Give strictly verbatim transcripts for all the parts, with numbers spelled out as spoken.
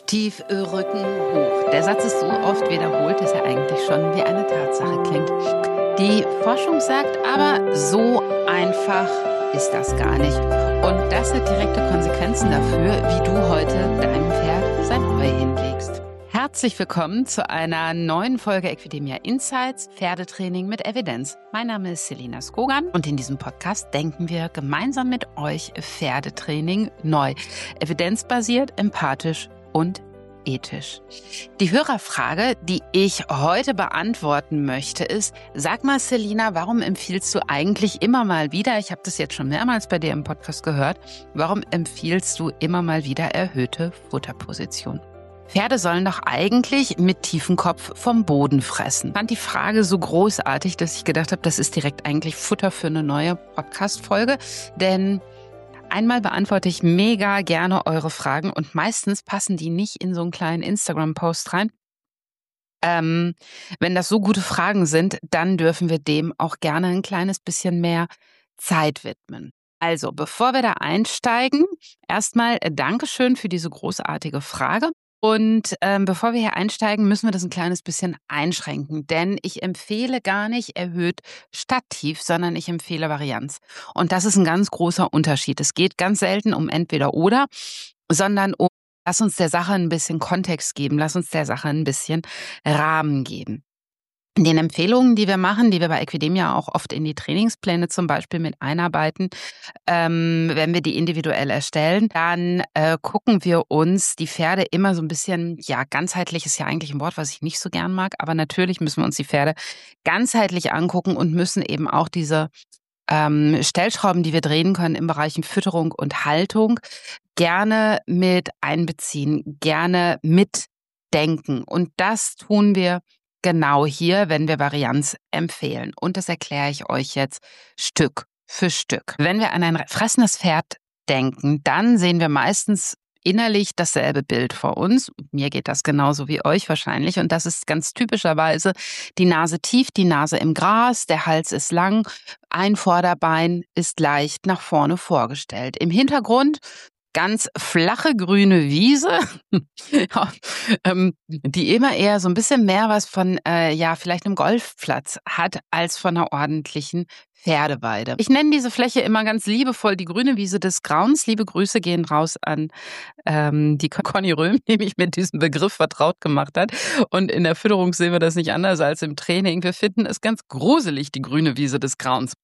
tief, Rücken hoch. Der Satz ist so oft wiederholt, dass er eigentlich schon wie eine Tatsache klingt. Die Forschung sagt aber, so einfach ist das gar nicht. Und das hat direkte Konsequenzen dafür, wie du heute deinem Pferd sein Heu hinlegst. Herzlich willkommen zu einer neuen Folge Equideemia Insights, Pferdetraining mit Evidenz. Mein Name ist Selina Skogan und in diesem Podcast denken wir gemeinsam mit euch Pferdetraining neu. Evidenzbasiert, empathisch und ethisch. Die Hörerfrage, die ich heute beantworten möchte, ist: Sag mal, Selina, warum empfiehlst du eigentlich immer mal wieder, ich habe das jetzt schon mehrmals bei dir im Podcast gehört, warum empfiehlst du immer mal wieder erhöhte Futterposition? Pferde sollen doch eigentlich mit tiefem Kopf vom Boden fressen. Ich fand die Frage so großartig, dass ich gedacht habe, das ist direkt eigentlich Futter für eine neue Podcast-Folge. Denn einmal beantworte ich mega gerne eure Fragen und meistens passen die nicht in so einen kleinen Instagram-Post rein. Ähm, wenn das so gute Fragen sind, dann dürfen wir dem auch gerne ein kleines bisschen mehr Zeit widmen. Also, bevor wir da einsteigen, erstmal Dankeschön für diese großartige Frage. Und ähm, bevor wir hier einsteigen, müssen wir das ein kleines bisschen einschränken. Denn ich empfehle gar nicht erhöht statt tief, sondern ich empfehle Varianz. Und das ist ein ganz großer Unterschied. Es geht ganz selten um entweder oder, sondern um, lass uns der Sache ein bisschen Kontext geben, lass uns der Sache ein bisschen Rahmen geben. In den Empfehlungen, die wir machen, die wir bei Equideemia auch oft in die Trainingspläne zum Beispiel mit einarbeiten, ähm, wenn wir die individuell erstellen, dann äh, gucken wir uns die Pferde immer so ein bisschen, ja, ganzheitlich ist ja eigentlich ein Wort, was ich nicht so gern mag, aber natürlich müssen wir uns die Pferde ganzheitlich angucken und müssen eben auch diese ähm, Stellschrauben, die wir drehen können im Bereich Fütterung und Haltung, gerne mit einbeziehen, gerne mitdenken. Und das tun wir genau hier, wenn wir Varianz empfehlen. Und das erkläre ich euch jetzt Stück für Stück. Wenn wir an ein fressendes Pferd denken, dann sehen wir meistens innerlich dasselbe Bild vor uns. Mir geht das genauso wie euch wahrscheinlich. Und das ist ganz typischerweise die Nase tief, die Nase im Gras, der Hals ist lang, ein Vorderbein ist leicht nach vorne vorgestellt. Im Hintergrund ganz flache grüne Wiese, ja, ähm, die immer eher so ein bisschen mehr was von, äh, ja, vielleicht einem Golfplatz hat, als von einer ordentlichen Pferdeweide. Ich nenne diese Fläche immer ganz liebevoll die grüne Wiese des Grauens. Liebe Grüße gehen raus an ähm, die Conny Röhm, die mich mit diesem Begriff vertraut gemacht hat. Und in der Fütterung sehen wir das nicht anders als im Training. Wir finden es ganz gruselig, die grüne Wiese des Grauens.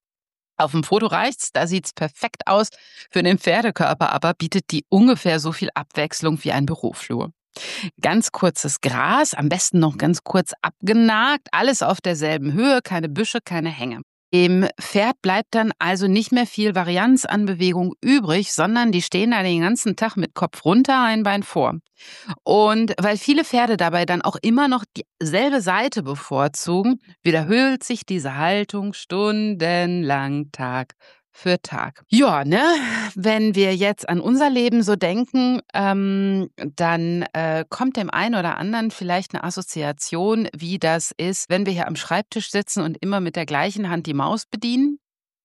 Auf dem Foto reicht's, da sieht's perfekt aus. Für den Pferdekörper aber bietet die ungefähr so viel Abwechslung wie ein Büroflur. Ganz kurzes Gras, am besten noch ganz kurz abgenagt, alles auf derselben Höhe, keine Büsche, keine Hänge. Dem Pferd bleibt dann also nicht mehr viel Varianz an Bewegung übrig, sondern die stehen da den ganzen Tag mit Kopf runter, ein Bein vor. Und weil viele Pferde dabei dann auch immer noch dieselbe Seite bevorzugen, wiederholt sich diese Haltung stundenlang, Tag für Tag. Ja, ne? Wenn wir jetzt an unser Leben so denken, ähm, dann äh, kommt dem einen oder anderen vielleicht eine Assoziation, wie das ist, wenn wir hier am Schreibtisch sitzen und immer mit der gleichen Hand die Maus bedienen.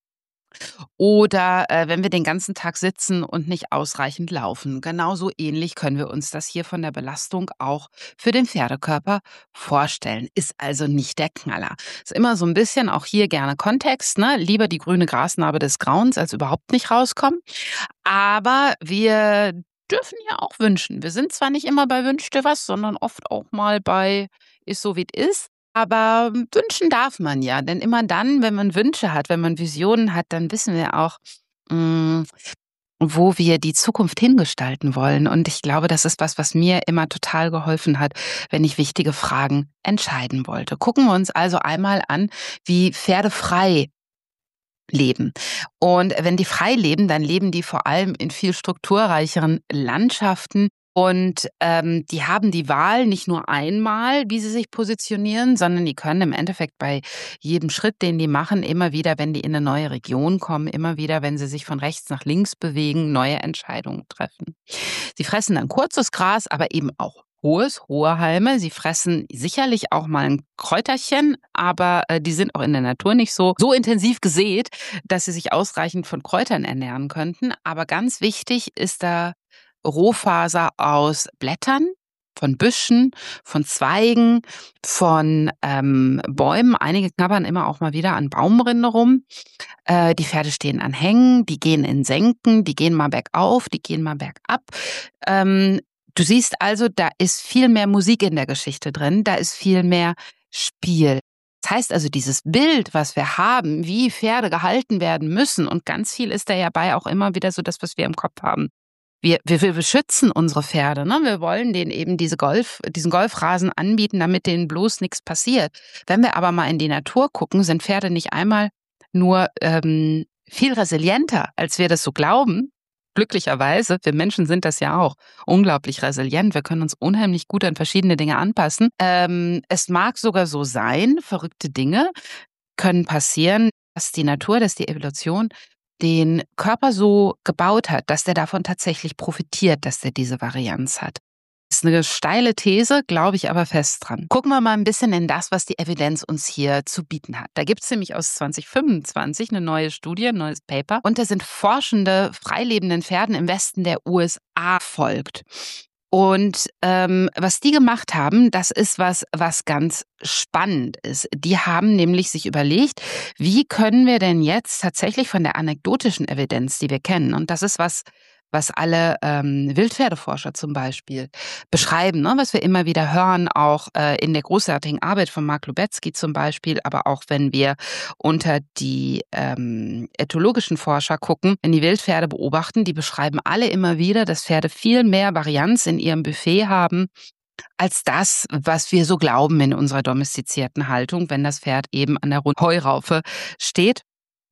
Oder äh, wenn wir den ganzen Tag sitzen und nicht ausreichend laufen. Genauso ähnlich können wir uns das hier von der Belastung auch für den Pferdekörper vorstellen. Ist also nicht der Knaller. Ist immer so ein bisschen auch hier gerne Kontext, ne? Lieber die grüne Grasnarbe des Grauens als überhaupt nicht rauskommen. Aber wir dürfen ja auch wünschen. Wir sind zwar nicht immer bei Wünsch dir was, sondern oft auch mal bei ist so wie es ist. Aber wünschen darf man ja, denn immer dann, wenn man Wünsche hat, wenn man Visionen hat, dann wissen wir auch, mh, wo wir die Zukunft hingestalten wollen. Und ich glaube, das ist was, was mir immer total geholfen hat, wenn ich wichtige Fragen entscheiden wollte. Gucken wir uns also einmal an, wie Pferde frei leben. Und wenn die frei leben, dann leben die vor allem in viel strukturreicheren Landschaften. Und ähm, die haben die Wahl nicht nur einmal, wie sie sich positionieren, sondern die können im Endeffekt bei jedem Schritt, den die machen, immer wieder, wenn die in eine neue Region kommen, immer wieder, wenn sie sich von rechts nach links bewegen, neue Entscheidungen treffen. Sie fressen dann kurzes Gras, aber eben auch hohes, hohe Halme. Sie fressen sicherlich auch mal ein Kräuterchen, aber äh, die sind auch in der Natur nicht so, so intensiv gesät, dass sie sich ausreichend von Kräutern ernähren könnten. Aber ganz wichtig ist da Rohfaser aus Blättern, von Büschen, von Zweigen, von ähm, Bäumen. Einige knabbern immer auch mal wieder an Baumrinde rum. Äh, die Pferde stehen an Hängen, die gehen in Senken, die gehen mal bergauf, die gehen mal bergab. Ähm, du siehst also, da ist viel mehr Musik in der Geschichte drin, da ist viel mehr Spiel. Das heißt also, dieses Bild, was wir haben, wie Pferde gehalten werden müssen, und ganz viel ist da ja bei auch immer wieder so das, was wir im Kopf haben. Wir, wir, wir beschützen unsere Pferde, ne? Wir wollen denen eben diese Golf, diesen Golfrasen anbieten, damit denen bloß nichts passiert. Wenn wir aber mal in die Natur gucken, sind Pferde nicht einmal nur ähm, viel resilienter, als wir das so glauben. Glücklicherweise, wir Menschen sind das ja auch, unglaublich resilient. Wir können uns unheimlich gut an verschiedene Dinge anpassen. Ähm, es mag sogar so sein, verrückte Dinge können passieren, dass die Natur, dass die Evolution den Körper so gebaut hat, dass der davon tatsächlich profitiert, dass der diese Varianz hat. Das ist eine steile These, glaube ich aber fest dran. Gucken wir mal ein bisschen in das, was die Evidenz uns hier zu bieten hat. Da gibt es nämlich aus zwanzig fünfundzwanzig eine neue Studie, ein neues Paper. Und da sind Forschende freilebenden Pferden im Westen der U S A folgt. Und ähm, was die gemacht haben, das ist was, was ganz spannend ist. Die haben nämlich sich überlegt, wie können wir denn jetzt tatsächlich von der anekdotischen Evidenz, die wir kennen, und das ist was, was alle ähm, Wildpferdeforscher zum Beispiel beschreiben, ne? Was wir immer wieder hören, auch äh, in der großartigen Arbeit von Mark Lubetzky zum Beispiel, aber auch wenn wir unter die ähm, ethologischen Forscher gucken, wenn die Wildpferde beobachten, die beschreiben alle immer wieder, dass Pferde viel mehr Varianz in ihrem Buffet haben, als das, was wir so glauben in unserer domestizierten Haltung, wenn das Pferd eben an der Heuraufe steht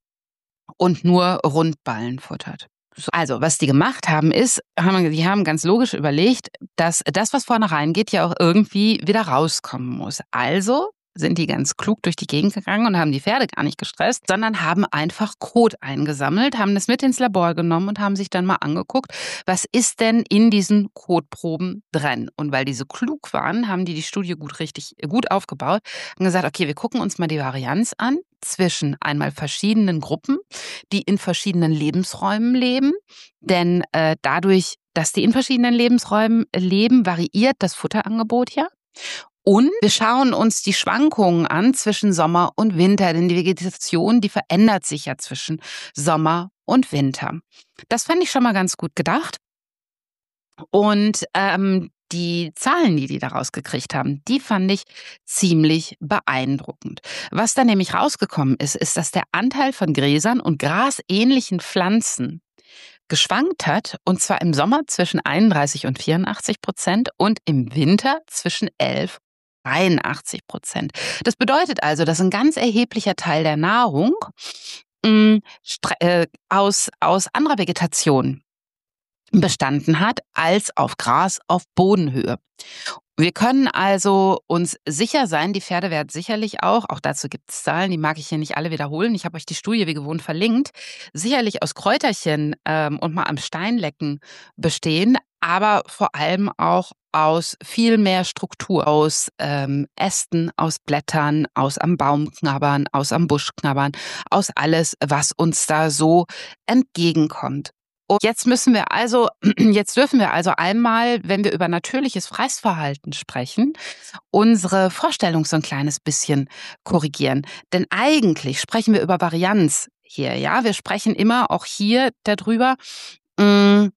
und nur Rundballen futtert. Also, was die gemacht haben, ist, haben, die haben ganz logisch überlegt, dass das, was vorne reingeht, ja auch irgendwie wieder rauskommen muss. Also sind die ganz klug durch die Gegend gegangen und haben die Pferde gar nicht gestresst, sondern haben einfach Kot eingesammelt, haben das mit ins Labor genommen und haben sich dann mal angeguckt, was ist denn in diesen Kotproben drin? Und weil die so klug waren, haben die die Studie gut richtig gut aufgebaut und gesagt, okay, wir gucken uns mal die Varianz an zwischen einmal verschiedenen Gruppen, die in verschiedenen Lebensräumen leben, denn äh, dadurch, dass die in verschiedenen Lebensräumen leben, variiert das Futterangebot ja. Und wir schauen uns die Schwankungen an zwischen Sommer und Winter, denn die Vegetation, die verändert sich ja zwischen Sommer und Winter. Das fand ich schon mal ganz gut gedacht. Und ähm, die Zahlen, die die daraus gekriegt haben, die fand ich ziemlich beeindruckend. Was da nämlich rausgekommen ist, ist, dass der Anteil von Gräsern und grasähnlichen Pflanzen geschwankt hat, und zwar im Sommer zwischen einunddreißig und vierundachtzig Prozent und im Winter zwischen elf und dreiundachtzig Prozent. Das bedeutet also, dass ein ganz erheblicher Teil der Nahrung mh, äh, aus, aus anderer Vegetation bestanden hat, als auf Gras auf Bodenhöhe. Wir können also uns sicher sein, die Pferde werden sicherlich auch, auch dazu gibt es Zahlen, die mag ich hier nicht alle wiederholen, ich habe euch die Studie wie gewohnt verlinkt, sicherlich aus Kräuterchen ähm, und mal am Steinlecken bestehen, aber vor allem auch aus viel mehr Struktur, aus ähm, Ästen, aus Blättern, aus am Baum knabbern, aus am Busch knabbern, aus alles, was uns da so entgegenkommt. Und jetzt müssen wir also, jetzt dürfen wir also einmal, wenn wir über natürliches Fressverhalten sprechen, unsere Vorstellung so ein kleines bisschen korrigieren. Denn eigentlich sprechen wir über Varianz hier, ja. Wir sprechen immer auch hier darüber, mh,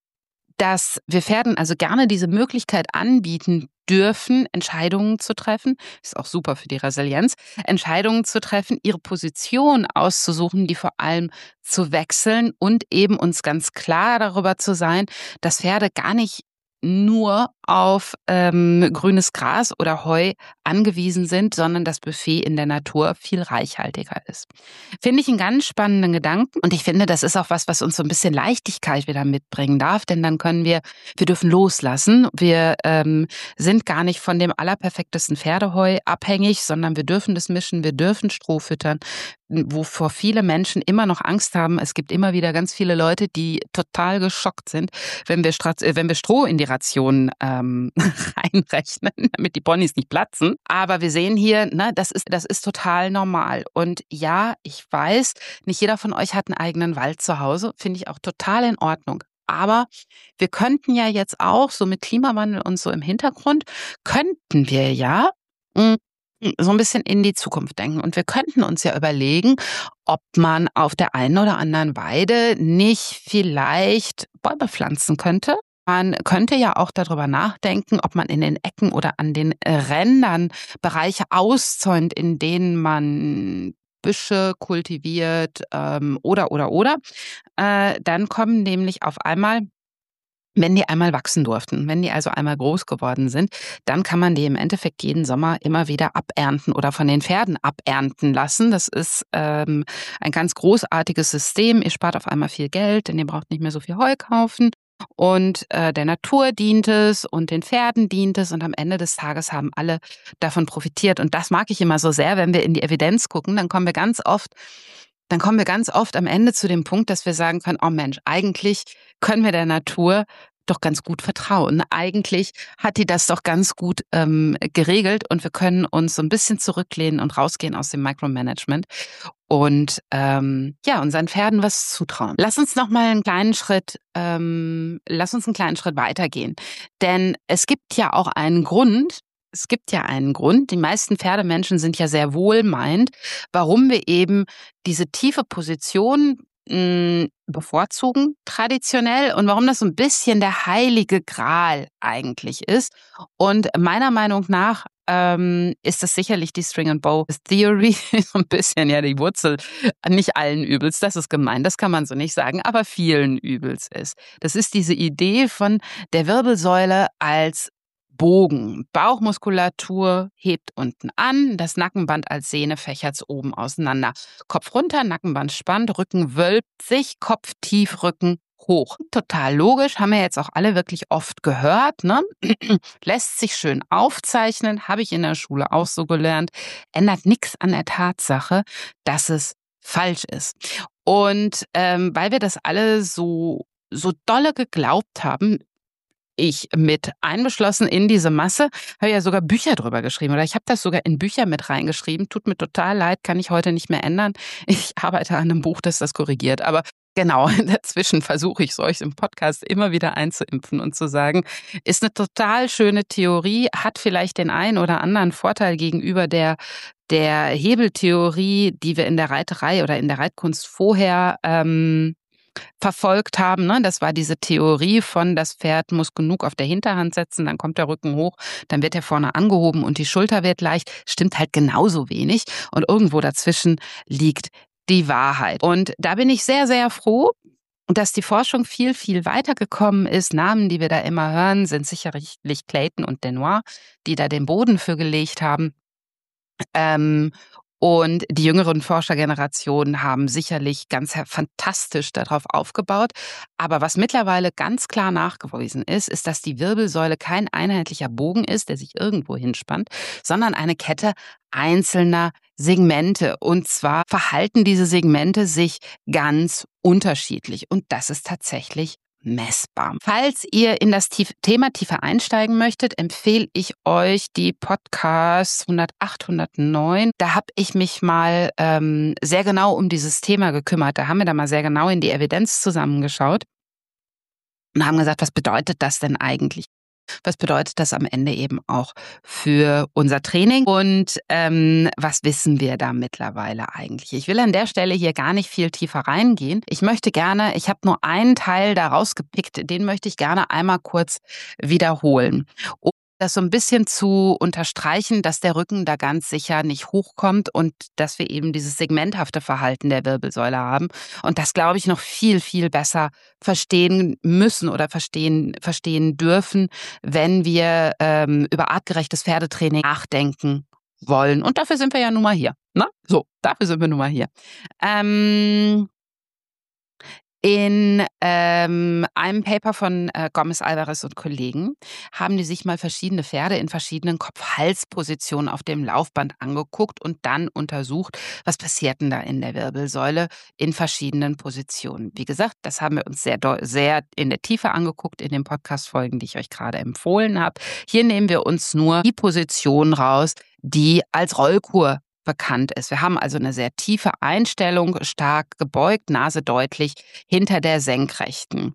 dass wir Pferden also gerne diese Möglichkeit anbieten dürfen, Entscheidungen zu treffen, ist auch super für die Resilienz, Entscheidungen zu treffen, ihre Position auszusuchen, die vor allem zu wechseln und eben uns ganz klar darüber zu sein, dass Pferde gar nicht nur auf ähm, grünes Gras oder Heu angewiesen sind, sondern das Buffet in der Natur viel reichhaltiger ist. Finde ich einen ganz spannenden Gedanken, und ich finde, das ist auch was, was uns so ein bisschen Leichtigkeit wieder mitbringen darf, denn dann können wir, wir dürfen loslassen, wir ähm, sind gar nicht von dem allerperfektesten Pferdeheu abhängig, sondern wir dürfen das mischen, wir dürfen Stroh füttern, wovor viele Menschen immer noch Angst haben. Es gibt immer wieder ganz viele Leute, die total geschockt sind, wenn wir, Strat- äh, wenn wir Stroh in die Ration ähm, reinrechnen, damit die Ponys nicht platzen. Aber wir sehen hier, ne, das ist, das ist total normal. Und ja, ich weiß, nicht jeder von euch hat einen eigenen Wald zu Hause. Finde ich auch total in Ordnung. Aber wir könnten ja jetzt auch so mit Klimawandel und so im Hintergrund, könnten wir ja mm, so ein bisschen in die Zukunft denken. Und wir könnten uns ja überlegen, ob man auf der einen oder anderen Weide nicht vielleicht Bäume pflanzen könnte. Man könnte ja auch darüber nachdenken, ob man in den Ecken oder an den Rändern Bereiche auszäunt, in denen man Büsche kultiviert, ähm, oder, oder, oder. Äh, dann kommen nämlich auf einmal, wenn die einmal wachsen durften, wenn die also einmal groß geworden sind, dann kann man die im Endeffekt jeden Sommer immer wieder abernten oder von den Pferden abernten lassen. Das ist ähm, ein ganz großartiges System. Ihr spart auf einmal viel Geld, denn ihr braucht nicht mehr so viel Heu kaufen. Und äh, der Natur dient es und den Pferden dient es und am Ende des Tages haben alle davon profitiert. Und das mag ich immer so sehr, wenn wir in die Evidenz gucken, dann kommen wir ganz oft, dann kommen wir ganz oft am Ende zu dem Punkt, dass wir sagen können, oh Mensch, eigentlich können wir der Natur doch ganz gut vertrauen. Eigentlich hat die das doch ganz gut ähm, geregelt und wir können uns so ein bisschen zurücklehnen und rausgehen aus dem Micromanagement und ähm, ja, unseren Pferden was zutrauen. Lass uns noch mal einen kleinen Schritt, ähm, lass uns einen kleinen Schritt weitergehen, denn es gibt ja auch einen Grund. Es gibt ja einen Grund. Die meisten Pferdemenschen sind ja sehr wohlmeint, warum wir eben diese tiefe Position mh, bevorzugen traditionell und warum das so ein bisschen der heilige Gral eigentlich ist. Und meiner Meinung nach ähm, ist das sicherlich die String and Bow Theory, so ein bisschen ja die Wurzel nicht allen Übels, das ist gemein, das kann man so nicht sagen, aber vielen Übels ist. Das ist diese Idee von der Wirbelsäule als Bogen. Bauchmuskulatur hebt unten an, das Nackenband als Sehne fächert's oben auseinander. Kopf runter, Nackenband spannt, Rücken wölbt sich, Kopf tief, Rücken hoch. Total logisch, haben wir jetzt auch alle wirklich oft gehört, ne? Lässt sich schön aufzeichnen, habe ich in der Schule auch so gelernt, ändert nichts an der Tatsache, dass es falsch ist. Und ähm, weil wir das alle so so dolle geglaubt haben, ich mit einbeschlossen in diese Masse, habe ja sogar Bücher drüber geschrieben oder ich habe das sogar in Bücher mit reingeschrieben. Tut mir total leid, kann ich heute nicht mehr ändern. Ich arbeite an einem Buch, das das korrigiert. Aber genau, dazwischen versuche ich solch im Podcast immer wieder einzuimpfen und zu sagen, ist eine total schöne Theorie, hat vielleicht den einen oder anderen Vorteil gegenüber der der Hebeltheorie, die wir in der Reiterei oder in der Reitkunst vorher ähm, verfolgt haben. Ne? Das war diese Theorie von, das Pferd muss genug auf der Hinterhand setzen, dann kommt der Rücken hoch, dann wird er vorne angehoben und die Schulter wird leicht. Stimmt halt genauso wenig. Und irgendwo dazwischen liegt die Wahrheit. Und da bin ich sehr, sehr froh, dass die Forschung viel, viel weitergekommen ist. Namen, die wir da immer hören, sind sicherlich Clayton und Denoir, die da den Boden für gelegt haben. Ähm, und die jüngeren Forschergenerationen haben sicherlich ganz her- fantastisch darauf aufgebaut. Aber was mittlerweile ganz klar nachgewiesen ist, ist, dass die Wirbelsäule kein einheitlicher Bogen ist, der sich irgendwo hinspannt, sondern eine Kette einzelner Segmente. Und zwar verhalten diese Segmente sich ganz unterschiedlich. Und das ist tatsächlich messbar. Falls ihr in das Tief- Thema tiefer einsteigen möchtet, empfehle ich euch die Podcasts hundertacht, hundertneun. Da habe ich mich mal ähm, sehr genau um dieses Thema gekümmert. Da haben wir da mal sehr genau in die Evidenz zusammengeschaut und haben gesagt, was bedeutet das denn eigentlich? Was bedeutet das am Ende eben auch für unser Training und ähm, was wissen wir da mittlerweile eigentlich? Ich will an der Stelle hier gar nicht viel tiefer reingehen. Ich möchte gerne, ich habe nur einen Teil da rausgepickt, den möchte ich gerne einmal kurz wiederholen. Um das so ein bisschen zu unterstreichen, dass der Rücken da ganz sicher nicht hochkommt und dass wir eben dieses segmenthafte Verhalten der Wirbelsäule haben und das, glaube ich, noch viel, viel besser verstehen müssen oder verstehen, verstehen dürfen, wenn wir ähm, über artgerechtes Pferdetraining nachdenken wollen. Und dafür sind wir ja nun mal hier. Ne? So, dafür sind wir nun mal hier. Ähm, in ähm, einem Paper von äh, Gomez Alvarez und Kollegen haben die sich mal verschiedene Pferde in verschiedenen Kopf-Hals-Positionen auf dem Laufband angeguckt und dann untersucht, was passiert denn da in der Wirbelsäule in verschiedenen Positionen. Wie gesagt, das haben wir uns sehr, sehr in der Tiefe angeguckt in den Podcast-Folgen, die ich euch gerade empfohlen habe. Hier nehmen wir uns nur die Position raus, die als Rollkur bekannt ist. Wir haben also eine sehr tiefe Einstellung, stark gebeugt, Nase deutlich hinter der Senkrechten.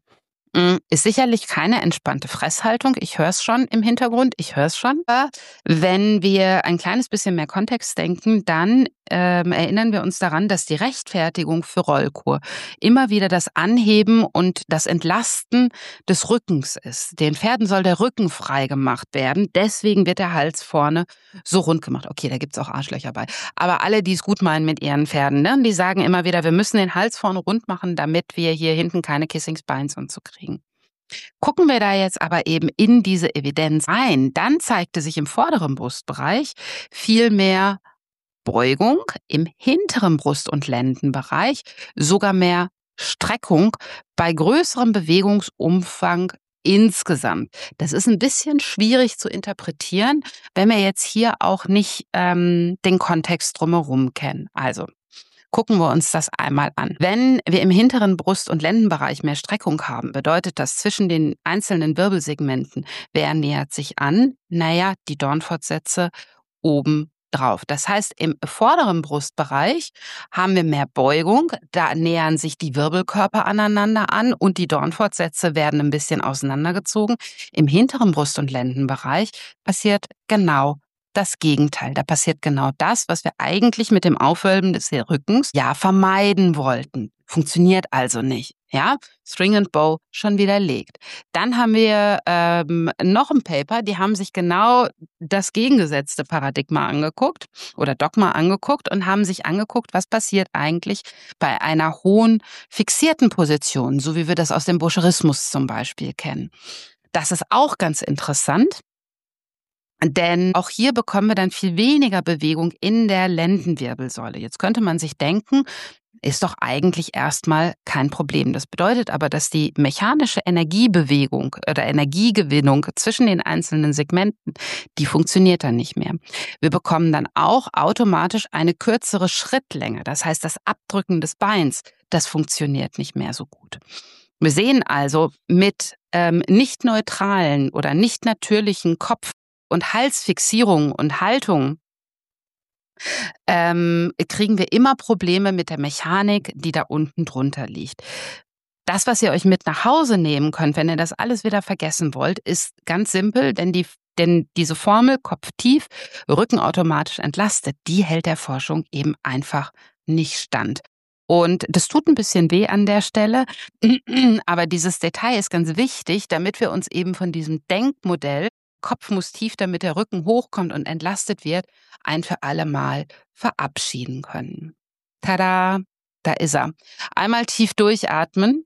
Hm, ist sicherlich keine entspannte Fresshaltung. Ich höre es schon im Hintergrund, ich höre es schon. Aber wenn wir ein kleines bisschen mehr Kontext denken, dann, ähm, erinnern wir uns daran, dass die Rechtfertigung für Rollkur immer wieder das Anheben und das Entlasten des Rückens ist. Den Pferden soll der Rücken frei gemacht werden, deswegen wird der Hals vorne so rund gemacht. Okay, da gibt's auch Arschlöcher bei. Aber alle, die es gut meinen mit ihren Pferden, ne, die sagen immer wieder: „Wir müssen den Hals vorne rund machen, damit wir hier hinten keine Kissing Spines und so kriegen." Gucken wir da jetzt aber eben in diese Evidenz rein, dann zeigte sich im vorderen Brustbereich viel mehr Beugung, im hinteren Brust- und Lendenbereich sogar mehr Streckung bei größerem Bewegungsumfang insgesamt. Das ist ein bisschen schwierig zu interpretieren, wenn wir jetzt hier auch nicht ähm, den Kontext drumherum kennen. Also gucken wir uns das einmal an. Wenn wir im hinteren Brust- und Lendenbereich mehr Streckung haben, bedeutet das zwischen den einzelnen Wirbelsegmenten, wer nähert sich an? Naja, die Dornfortsätze oben drauf. Das heißt, im vorderen Brustbereich haben wir mehr Beugung, da nähern sich die Wirbelkörper aneinander an und die Dornfortsätze werden ein bisschen auseinandergezogen. Im hinteren Brust- und Lendenbereich passiert genau das Gegenteil. Da passiert genau das, was wir eigentlich mit dem Aufwölben des Rückens ja vermeiden wollten. Funktioniert also nicht. Ja, String and Bow schon widerlegt. Dann haben wir ähm, noch ein Paper, die haben sich genau das gegengesetzte Paradigma angeguckt oder Dogma angeguckt und haben sich angeguckt, was passiert eigentlich bei einer hohen fixierten Position, so wie wir das aus dem Boucherismus zum Beispiel kennen. Das ist auch ganz interessant. Denn auch hier bekommen wir dann viel weniger Bewegung in der Lendenwirbelsäule. Jetzt könnte man sich denken, ist doch eigentlich erstmal kein Problem. Das bedeutet aber, dass die mechanische Energiebewegung oder Energiegewinnung zwischen den einzelnen Segmenten, die funktioniert dann nicht mehr. Wir bekommen dann auch automatisch eine kürzere Schrittlänge. Das heißt, das Abdrücken des Beins, das funktioniert nicht mehr so gut. Wir sehen also, mit ähm, nicht neutralen oder nicht natürlichen Kopf- und Halsfixierung und Haltung ähm, kriegen wir immer Probleme mit der Mechanik, die da unten drunter liegt. Das, was ihr euch mit nach Hause nehmen könnt, wenn ihr das alles wieder vergessen wollt, ist ganz simpel, denn die denn diese Formel Kopf tief, Rücken automatisch entlastet, die hält der Forschung eben einfach nicht stand. Und das tut ein bisschen weh an der Stelle, aber dieses Detail ist ganz wichtig, damit wir uns eben von diesem Denkmodell, Kopf muss tief, damit der Rücken hochkommt und entlastet wird, ein für alle Mal verabschieden können. Tada, da ist er. Einmal tief durchatmen.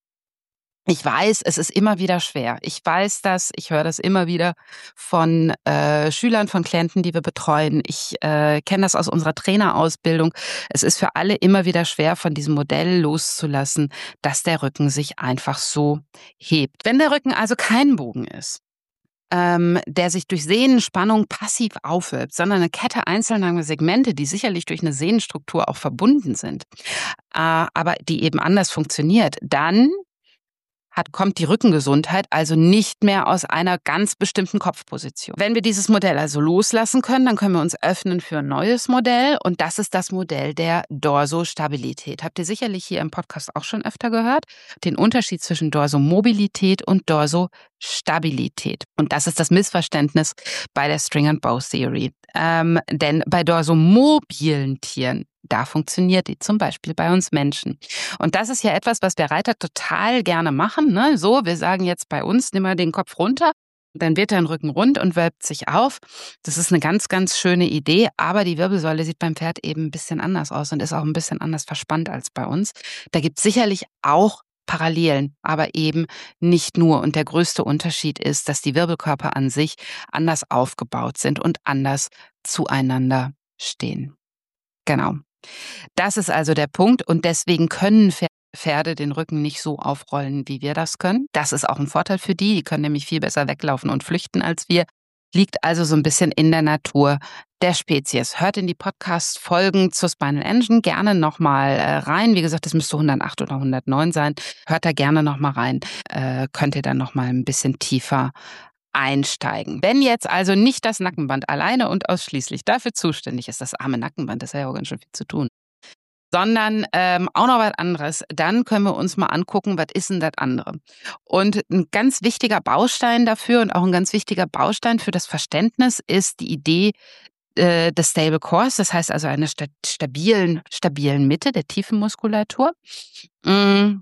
Ich weiß, es ist immer wieder schwer. Ich weiß das, ich höre das immer wieder von äh, Schülern, von Klienten, die wir betreuen. Ich äh, kenne das aus unserer Trainerausbildung. Es ist für alle immer wieder schwer, von diesem Modell loszulassen, dass der Rücken sich einfach so hebt. Wenn der Rücken also kein Bogen ist, ähm, der sich durch Sehnenspannung passiv aufwölbt, sondern eine Kette einzelner Segmente, die sicherlich durch eine Sehnenstruktur auch verbunden sind, äh, aber die eben anders funktioniert, dann hat, kommt die Rückengesundheit also nicht mehr aus einer ganz bestimmten Kopfposition. Wenn wir dieses Modell also loslassen können, dann können wir uns öffnen für ein neues Modell und das ist das Modell der Dorsostabilität. Habt ihr sicherlich hier im Podcast auch schon öfter gehört, den Unterschied zwischen Dorsomobilität und Dorsostabilität. Und das ist das Missverständnis bei der String and Bow Theory. Ähm, denn bei dorsomobilen Tieren, da funktioniert die, zum Beispiel bei uns Menschen. Und das ist ja etwas, was wir Reiter total gerne machen. Ne? So, wir sagen jetzt bei uns, nimm mal den Kopf runter, dann wird dein Rücken rund und wölbt sich auf. Das ist eine ganz, ganz schöne Idee, aber die Wirbelsäule sieht beim Pferd eben ein bisschen anders aus und ist auch ein bisschen anders verspannt als bei uns. Da gibt es sicherlich auch Parallelen, aber eben nicht nur. Und der größte Unterschied ist, dass die Wirbelkörper an sich anders aufgebaut sind und anders zueinander stehen. Genau. Das ist also der Punkt und deswegen können Pferde den Rücken nicht so aufrollen, wie wir das können. Das ist auch ein Vorteil für die. Die können nämlich viel besser weglaufen und flüchten als wir. Liegt also so ein bisschen in der Natur der Spezies. Hört in die Podcast-Folgen zur Spinal Engine gerne nochmal äh, rein. Wie gesagt, das müsste hundertacht oder hundertneun sein. Hört da gerne nochmal rein. Äh, könnt ihr dann nochmal ein bisschen tiefer einsteigen. Wenn jetzt also nicht das Nackenband alleine und ausschließlich dafür zuständig ist, das arme Nackenband, das hat ja auch ganz schön viel zu tun, sondern ähm, auch noch was anderes. Dann können wir uns mal angucken, was ist denn das andere? Und ein ganz wichtiger Baustein dafür und auch ein ganz wichtiger Baustein für das Verständnis ist die Idee äh, des Stable Cores, das heißt also einer sta stabilen, stabilen Mitte der tiefen Muskulatur. Mm.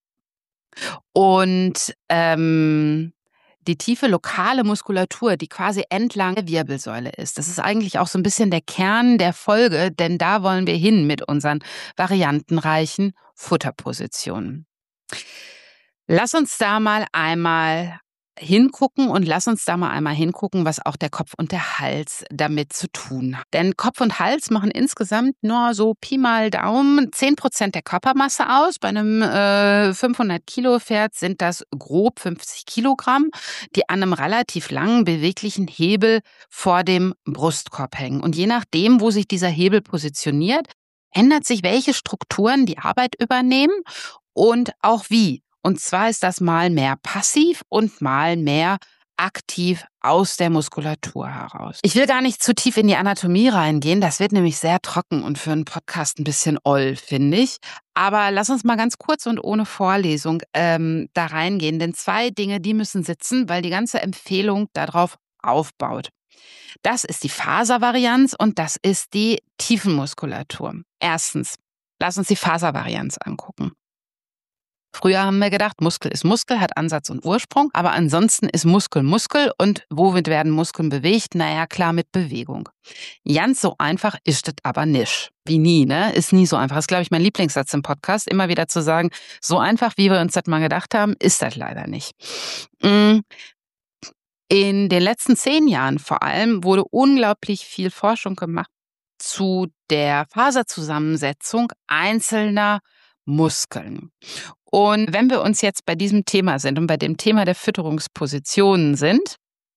Und ähm, die tiefe lokale Muskulatur, die quasi entlang der Wirbelsäule ist, das ist eigentlich auch so ein bisschen der Kern der Folge, denn da wollen wir hin mit unseren variantenreichen Futterpositionen. Lass uns da mal einmal hingucken und lass uns da mal einmal hingucken, was auch der Kopf und der Hals damit zu tun haben. Denn Kopf und Hals machen insgesamt nur so Pi mal Daumen zehn Prozent der Körpermasse aus. Bei einem äh, fünfhundert Kilo Pferd sind das grob fünfzig Kilogramm, die an einem relativ langen, beweglichen Hebel vor dem Brustkorb hängen. Und je nachdem, wo sich dieser Hebel positioniert, ändert sich, welche Strukturen die Arbeit übernehmen und auch wie. Und zwar ist das mal mehr passiv und mal mehr aktiv aus der Muskulatur heraus. Ich will gar nicht zu tief in die Anatomie reingehen, das wird nämlich sehr trocken und für einen Podcast ein bisschen oll, finde ich. Aber lass uns mal ganz kurz und ohne Vorlesung ähm, da reingehen, denn zwei Dinge, die müssen sitzen, weil die ganze Empfehlung darauf aufbaut. Das ist die Faservarianz und das ist die Tiefenmuskulatur. Erstens, lass uns die Faservarianz angucken. Früher haben wir gedacht, Muskel ist Muskel, hat Ansatz und Ursprung, aber ansonsten ist Muskel Muskel und womit werden Muskeln bewegt? Naja, klar, mit Bewegung. Ganz so einfach ist es aber nicht. Wie nie, ne? Ist nie so einfach. Das ist, glaube ich, mein Lieblingssatz im Podcast, immer wieder zu sagen, so einfach, wie wir uns das mal gedacht haben, ist das leider nicht. In den letzten zehn Jahren vor allem wurde unglaublich viel Forschung gemacht zu der Faserzusammensetzung einzelner Muskeln. Und wenn wir uns jetzt bei diesem Thema sind und bei dem Thema der Fütterungspositionen sind,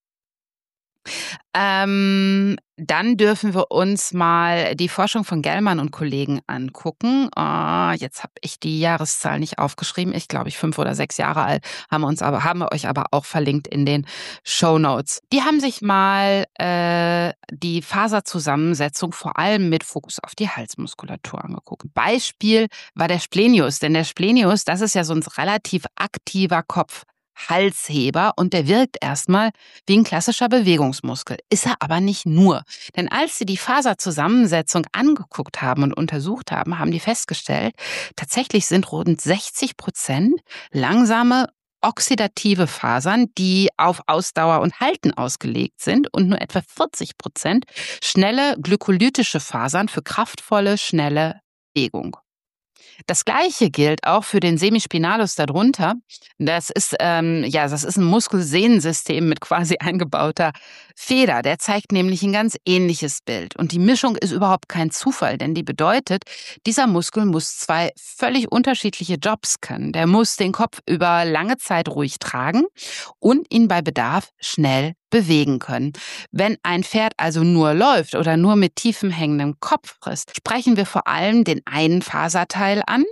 ähm, dann dürfen wir uns mal die Forschung von Gellmann und Kollegen angucken. Oh, jetzt habe ich die Jahreszahl nicht aufgeschrieben. Ich glaube, ich fünf oder sechs Jahre alt, haben wir uns aber, haben wir euch aber auch verlinkt in den Shownotes. Die haben sich mal äh, die Faserzusammensetzung vor allem mit Fokus auf die Halsmuskulatur angeguckt. Beispiel war der Splenius, denn der Splenius, das ist ja so ein relativ aktiver Kopf. Halsheber und der wirkt erstmal wie ein klassischer Bewegungsmuskel. Ist er aber nicht nur. Denn als sie die Faserzusammensetzung angeguckt haben und untersucht haben, haben die festgestellt, tatsächlich sind rund sechzig Prozent langsame oxidative Fasern, die auf Ausdauer und Halten ausgelegt sind und nur etwa vierzig Prozent schnelle glykolytische Fasern für kraftvolle, schnelle Bewegung. Das Gleiche gilt auch für den Semispinalus darunter. Das ist, ähm, ja, das ist ein Muskelsehnensystem mit quasi eingebauter Feder. Der zeigt nämlich ein ganz ähnliches Bild. Und die Mischung ist überhaupt kein Zufall, denn die bedeutet, dieser Muskel muss zwei völlig unterschiedliche Jobs können. Der muss den Kopf über lange Zeit ruhig tragen und ihn bei Bedarf schnell bewegen können. Wenn ein Pferd also nur läuft oder nur mit tiefem hängendem Kopf frisst, sprechen wir vor allem den einen Faserteil an.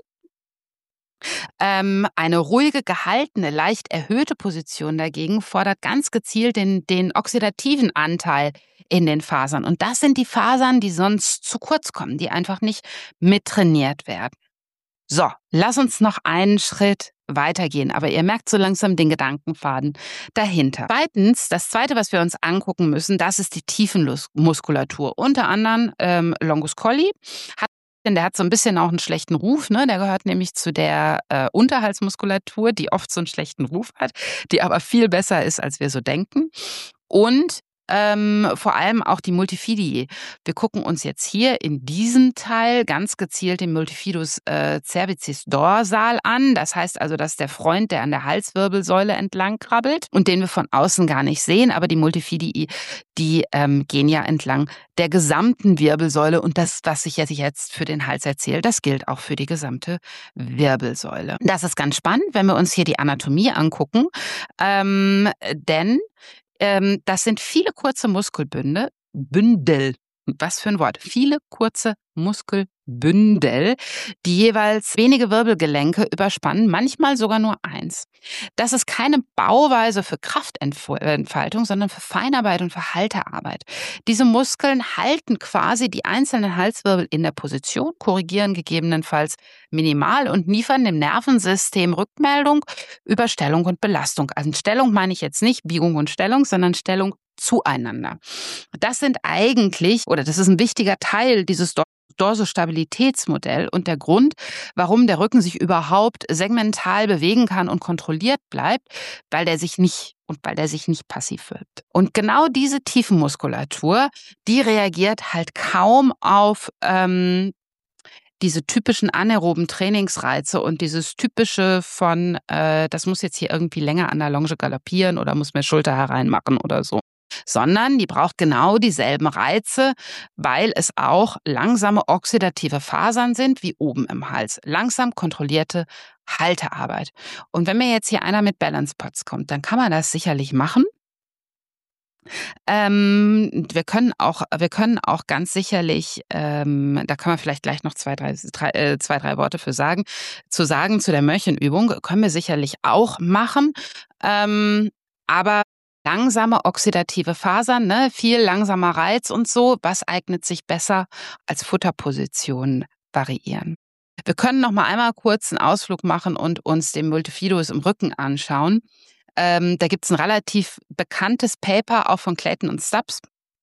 Ähm, eine ruhige, gehaltene, leicht erhöhte Position dagegen fordert ganz gezielt den, den oxidativen Anteil in den Fasern. Und das sind die Fasern, die sonst zu kurz kommen, die einfach nicht mittrainiert werden. So, lass uns noch einen Schritt weitergehen, aber ihr merkt so langsam den Gedankenfaden dahinter. Zweitens, das Zweite, was wir uns angucken müssen, das ist die Tiefenmuskulatur. Unter anderem ähm, Longus colli, hat, denn der hat so ein bisschen auch einen schlechten Ruf, ne? Der gehört nämlich zu der äh, Unterhaltsmuskulatur, die oft so einen schlechten Ruf hat, die aber viel besser ist, als wir so denken. Und Ähm, vor allem auch die Multifidi. Wir gucken uns jetzt hier in diesem Teil ganz gezielt den Multifidus äh, cervicis dorsal an. Das heißt also, das ist der Freund, der an der Halswirbelsäule entlang krabbelt und den wir von außen gar nicht sehen. Aber die Multifidi, die ähm, gehen ja entlang der gesamten Wirbelsäule. Und das, was ich jetzt für den Hals erzähle, das gilt auch für die gesamte Wirbelsäule. Das ist ganz spannend, wenn wir uns hier die Anatomie angucken. Ähm, denn Ähm, das sind viele kurze Muskelbünde, Bündel, Was für ein Wort. Viele kurze Muskelbündel, die jeweils wenige Wirbelgelenke überspannen, manchmal sogar nur eins. Das ist keine Bauweise für Kraftentfaltung, sondern für Feinarbeit und für Haltearbeit. Diese Muskeln halten quasi die einzelnen Halswirbel in der Position, korrigieren gegebenenfalls minimal und liefern dem Nervensystem Rückmeldung über Stellung und Belastung. Also Stellung meine ich jetzt nicht Biegung und Stellung, sondern Stellung zueinander. Das sind eigentlich, oder das ist ein wichtiger Teil dieses Dorsostabilitätsmodell und der Grund, warum der Rücken sich überhaupt segmental bewegen kann und kontrolliert bleibt, weil der sich nicht und weil der sich nicht passiv wölbt. Und genau diese Tiefenmuskulatur, die reagiert halt kaum auf ähm, diese typischen anaeroben Trainingsreize und dieses typische von, äh, das muss jetzt hier irgendwie länger an der Longe galoppieren oder muss mehr Schulter hereinmachen oder so. Sondern die braucht genau dieselben Reize, weil es auch langsame oxidative Fasern sind, wie oben im Hals. Langsam kontrollierte Haltearbeit. Und wenn mir jetzt hier einer mit Balance Pods kommt, dann kann man das sicherlich machen. Ähm, wir können auch, wir können auch ganz sicherlich, ähm, da können wir vielleicht gleich noch zwei, drei, drei, äh, zwei, drei Worte für sagen, zu sagen zu der Mönchenübung, können wir sicherlich auch machen. Ähm, aber langsame oxidative Fasern, ne, viel langsamer Reiz und so, was eignet sich besser als Futterpositionen variieren? Wir können noch mal einmal kurz einen Ausflug machen und uns den Multifidus im Rücken anschauen. Ähm, da gibt's ein relativ bekanntes Paper, auch von Clayton und Stubbs.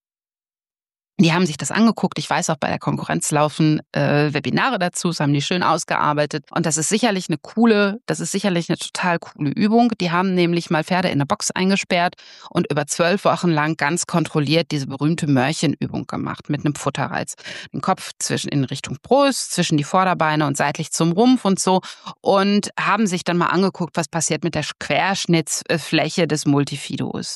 Die haben sich das angeguckt. Ich weiß auch, bei der Konkurrenz laufen äh, Webinare dazu, das haben die schön ausgearbeitet. Und das ist sicherlich eine coole, das ist sicherlich eine total coole Übung. Die haben nämlich mal Pferde in eine Box eingesperrt und über zwölf Wochen lang ganz kontrolliert diese berühmte Mörchenübung gemacht mit einem Futterreiz. Den Kopf zwischen in Richtung Brust, zwischen die Vorderbeine und seitlich zum Rumpf und so. Und haben sich dann mal angeguckt, was passiert mit der Querschnittsfläche des Multifidus.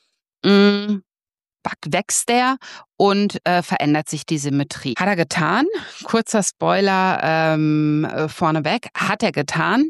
Mm. Wächst der und äh, verändert sich die Symmetrie. Hat er getan. Kurzer Spoiler ähm, äh, vorneweg. Hat er getan.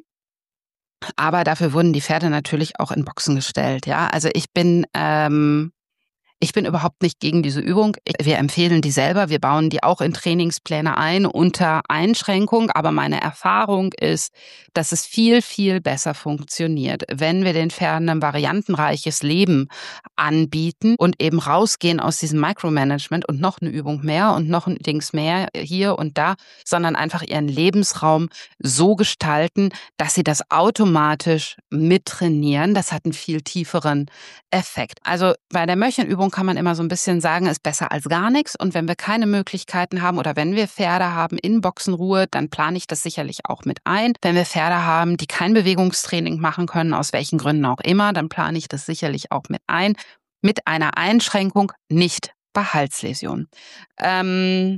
Aber dafür wurden die Pferde natürlich auch in Boxen gestellt. Ja, also ich bin ähm, ich bin überhaupt nicht gegen diese Übung. Wir empfehlen die selber. Wir bauen die auch in Trainingspläne ein unter Einschränkung. Aber meine Erfahrung ist, dass es viel, viel besser funktioniert, wenn wir den Pferden ein variantenreiches Leben anbieten und eben rausgehen aus diesem Micromanagement und noch eine Übung mehr und noch ein Dings mehr hier und da, sondern einfach ihren Lebensraum so gestalten, dass sie das automatisch mittrainieren. Das hat einen viel tieferen Effekt. Also bei der Mönchenübung kann man immer so ein bisschen sagen, ist besser als gar nichts. Und wenn wir keine Möglichkeiten haben oder wenn wir Pferde haben in Boxenruhe, dann plane ich das sicherlich auch mit ein. Wenn wir Pferde haben, die kein Bewegungstraining machen können, aus welchen Gründen auch immer, dann plane ich das sicherlich auch mit ein. Mit einer Einschränkung, nicht bei Halsläsionen. Ähm,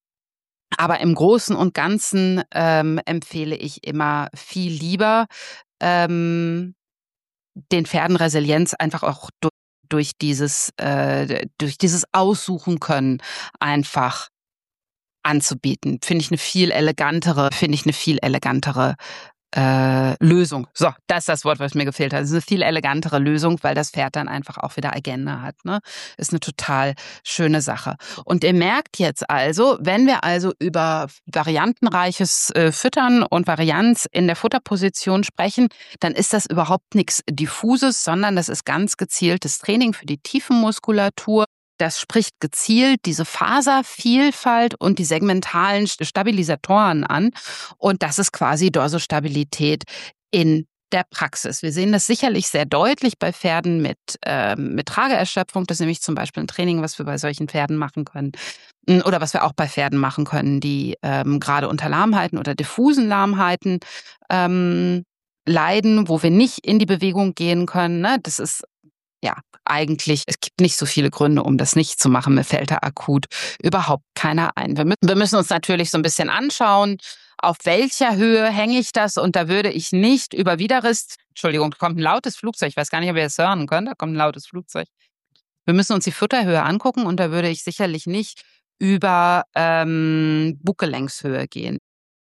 aber im Großen und Ganzen ähm, empfehle ich immer viel lieber, ähm, den Pferden Resilienz einfach auch durch, durch dieses äh, durch dieses Aussuchen können einfach anzubieten. Finde ich eine viel elegantere, finde ich eine viel elegantere äh, Lösung. So, das ist das Wort, was mir gefehlt hat. Es ist eine viel elegantere Lösung, weil das Pferd dann einfach auch wieder Agenda hat. Ne? Ist eine total schöne Sache. Und ihr merkt jetzt also, wenn wir also über variantenreiches äh, Füttern und Varianz in der Futterposition sprechen, dann ist das überhaupt nichts Diffuses, sondern das ist ganz gezieltes Training für die Tiefenmuskulatur. Das spricht gezielt diese Faservielfalt und die segmentalen Stabilisatoren an. Und das ist quasi Dorsostabilität in der Praxis. Wir sehen das sicherlich sehr deutlich bei Pferden mit, äh, mit Trageerschöpfung. Das ist nämlich zum Beispiel ein Training, was wir bei solchen Pferden machen können. Oder was wir auch bei Pferden machen können, die ähm, gerade unter Lahmheiten oder diffusen Lahmheiten ähm, leiden, wo wir nicht in die Bewegung gehen können. Ne? Das ist ja, eigentlich, es gibt nicht so viele Gründe, um das nicht zu machen. Mir fällt da akut überhaupt keiner ein. Wir müssen, wir müssen uns natürlich so ein bisschen anschauen, auf welcher Höhe hänge ich das? Und da würde ich nicht über Widerrist, Entschuldigung, da kommt ein lautes Flugzeug, ich weiß gar nicht, ob ihr das hören könnt, da kommt ein lautes Flugzeug. Wir müssen uns die Futterhöhe angucken und da würde ich sicherlich nicht über ähm, Bugelenkshöhe gehen.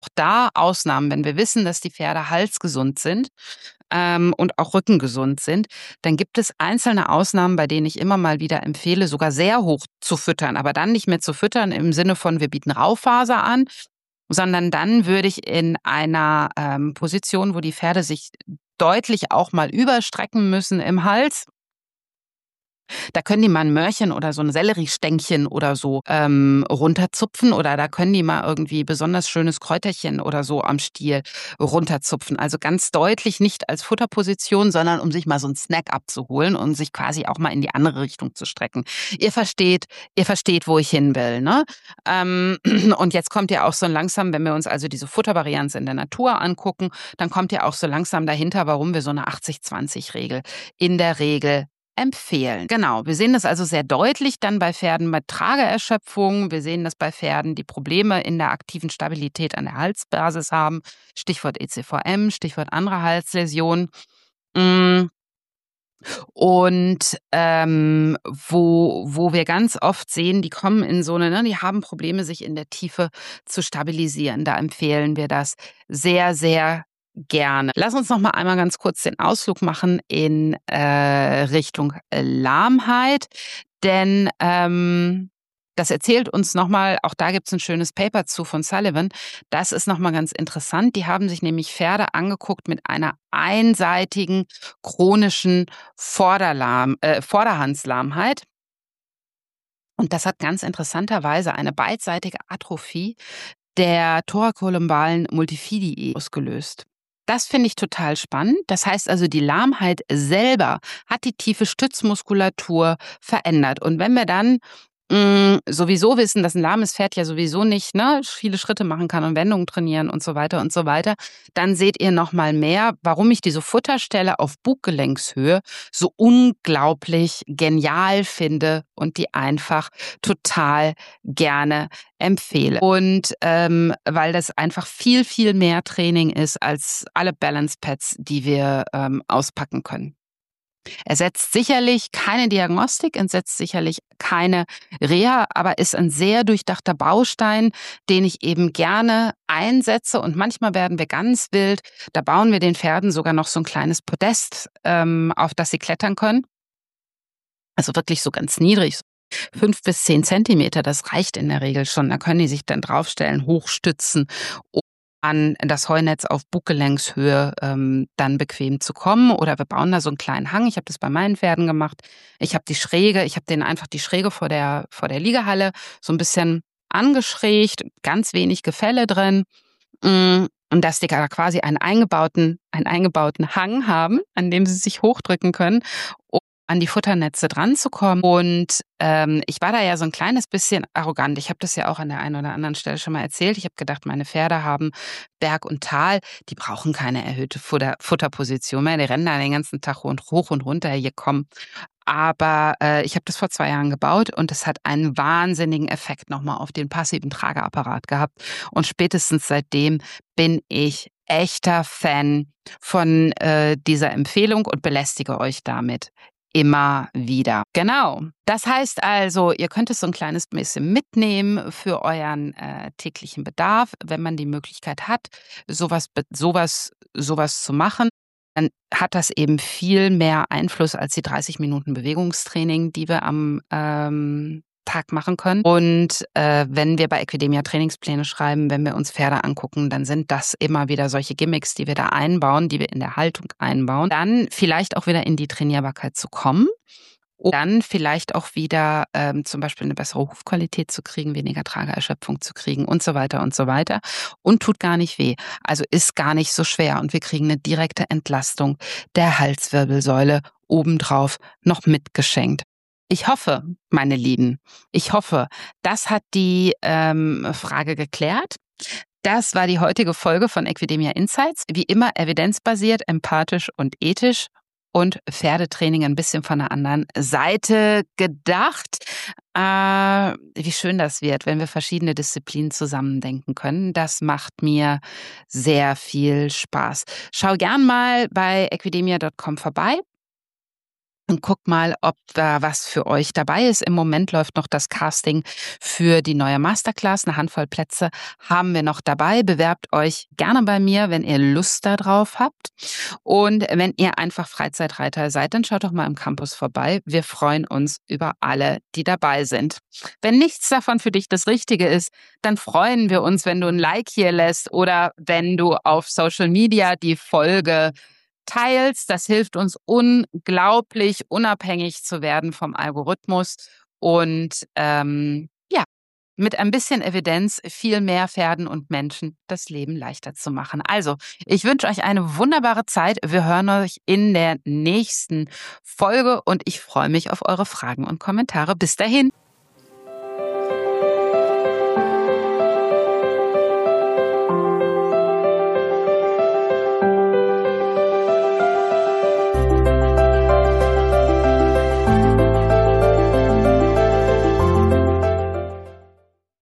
Auch da Ausnahmen, wenn wir wissen, dass die Pferde halsgesund sind ähm, und auch rückengesund sind, dann gibt es einzelne Ausnahmen, bei denen ich immer mal wieder empfehle, sogar sehr hoch zu füttern, aber dann nicht mehr zu füttern im Sinne von, wir bieten Raufaser an, sondern dann würde ich in einer ähm, Position, wo die Pferde sich deutlich auch mal überstrecken müssen im Hals. Da können die mal ein Möhrchen oder so ein Selleriestängchen oder so ähm, runterzupfen, oder da können die mal irgendwie besonders schönes Kräuterchen oder so am Stiel runterzupfen. Also ganz deutlich nicht als Futterposition, sondern um sich mal so 'n Snack abzuholen und sich quasi auch mal in die andere Richtung zu strecken. Ihr versteht ihr versteht, wo ich hin will, ne? Ähm, und jetzt kommt ihr auch so langsam, wenn wir uns also diese Futtervarianz in der Natur angucken, dann kommt ihr auch so langsam dahinter, warum wir so 'ne achtzig zwanzig Regel in der Regel empfehlen. Genau, wir sehen das also sehr deutlich dann bei Pferden mit Trageerschöpfung. Wir sehen das bei Pferden, die Probleme in der aktiven Stabilität an der Halsbasis haben. Stichwort E C V M, Stichwort andere Halsläsionen. Hm, und, ähm, wo wo wir ganz oft sehen, die kommen in so 'ne ne, die haben Probleme, sich in der Tiefe zu stabilisieren. Da empfehlen wir das sehr, sehr gerne. Lass uns noch mal einmal ganz kurz den Ausflug machen in, äh, Richtung äh, Lahmheit, denn, ähm, das erzählt uns noch mal, auch da gibt's 'n schönes Paper zu von Sullivan. Das ist noch mal ganz interessant. Die haben sich nämlich Pferde angeguckt mit einer einseitigen chronischen Vorderlahm äh, Vorderhandslahmheit. Und das hat ganz interessanterweise eine beidseitige Atrophie der thorakolumbalen Multifidi ausgelöst. Das finde ich total spannend. Das heißt also, die Lahmheit selber hat die tiefe Stützmuskulatur verändert. Und wenn wir dann hm, sowieso wissen, dass 'n lahmes Pferd ja sowieso nicht, ne, viele Schritte machen kann und Wendungen trainieren und so weiter und so weiter, dann seht ihr noch mal mehr, warum ich diese Futterstelle auf Buggelenkshöhe so unglaublich genial finde und die einfach total gerne empfehle. Und, ähm, weil das einfach viel, viel mehr Training ist als alle Balance Pads, die wir, ähm, auspacken können. Ersetzt sicherlich keine Diagnostik, ersetzt sicherlich keine Reha, aber ist ein sehr durchdachter Baustein, den ich eben gerne einsetze. Und manchmal werden wir ganz wild. Da bauen wir den Pferden sogar noch so 'n kleines Podest, ähm, auf das sie klettern können. Also wirklich so ganz niedrig, fünf bis zehn Zentimeter, das reicht in der Regel schon. Da können die sich dann draufstellen, hochstützen, um an das Heunetz auf Buggelenkshöhe, ähm, dann bequem zu kommen. Oder wir bauen da so 'n kleinen Hang. Ich habe das bei meinen Pferden gemacht. Ich habe die Schräge ich habe denen einfach die Schräge vor der vor der Liegehalle so 'n bisschen angeschrägt, ganz wenig Gefälle drin, hm, und dass die da quasi einen eingebauten einen eingebauten Hang haben, an dem sie sich hochdrücken können, um an die Futternetze dranzukommen. Und, ähm, ich war da ja so 'n kleines bisschen arrogant. Ich habe das ja auch an der einen oder anderen Stelle schon mal erzählt. Ich habe gedacht, meine Pferde haben Berg und Tal, die brauchen keine erhöhte Futter Futterposition mehr. Die rennen da den ganzen Tag rund hoch und runter, hier komm. Aber, äh, ich habe das vor zwei Jahren gebaut und es hat einen wahnsinnigen Effekt noch mal auf den passiven Trageapparat gehabt. Und spätestens seitdem bin ich echter Fan von, äh, dieser Empfehlung und belästige euch damit immer wieder. Genau. Das heißt also, ihr könnt es so 'n kleines bisschen mitnehmen für euren, äh, täglichen Bedarf, wenn man die Möglichkeit hat, so was be so was so was zu machen. Dann hat das eben viel mehr Einfluss als die dreißig Minuten Bewegungstraining, die wir am, ähm, Tag machen können. Und, äh, wenn wir bei Equidelia Trainingspläne schreiben, wenn wir uns Pferde angucken, dann sind das immer wieder solche Gimmicks, die wir da einbauen, die wir in der Haltung einbauen. Dann vielleicht auch wieder in die Trainierbarkeit zu kommen. Und dann vielleicht auch wieder, ähm, zum Beispiel 'ne bessere Hufqualität zu kriegen, weniger Trageerschöpfung zu kriegen und so weiter und so weiter. Und tut gar nicht weh. Also ist gar nicht so schwer und wir kriegen 'ne direkte Entlastung der Halswirbelsäule obendrauf noch mitgeschenkt. Ich hoffe, meine Lieben, ich hoffe, das hat die, ähm, Frage geklärt. Das war die heutige Folge von Equidelia Insights. Wie immer evidenzbasiert, empathisch und ethisch und Pferdetraining 'n bisschen von 'ner anderen Seite gedacht. Äh, wie schön das wird, wenn wir verschiedene Disziplinen zusammen denken können. Das macht mir sehr viel Spaß. Schau gern mal bei equidelia Punkt com vorbei. und guckt mal, ob da was für euch dabei ist. Im Moment läuft noch das Casting für die neue Masterclass. Eine Handvoll Plätze haben wir noch dabei. Bewerbt euch gerne bei mir, wenn ihr Lust darauf habt. Und wenn ihr einfach Freizeitreiter seid, dann schaut doch mal im Campus vorbei. Wir freuen uns über alle, die dabei sind. Wenn nichts davon für dich das Richtige ist, dann freuen wir uns, wenn du ein Like hier lässt oder wenn du auf Social Media die Folge teilst. Das hilft uns unglaublich, unabhängig zu werden vom Algorithmus und ähm, ja, mit ein bisschen Evidenz viel mehr Pferden und Menschen das Leben leichter zu machen. Also, ich wünsche euch eine wunderbare Zeit. Wir hören euch in der nächsten Folge und ich freue mich auf eure Fragen und Kommentare. Bis dahin.